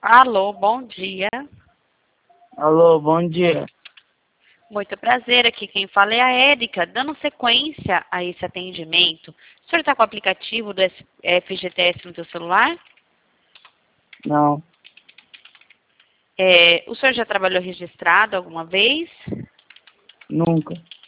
Alô, bom dia. Alô, bom dia. Muito prazer, aqui quem fala é a Érica, dando sequência a esse atendimento. O senhor está com o aplicativo do FGTS no seu celular? Não, O senhor já trabalhou registrado alguma vez? nunca.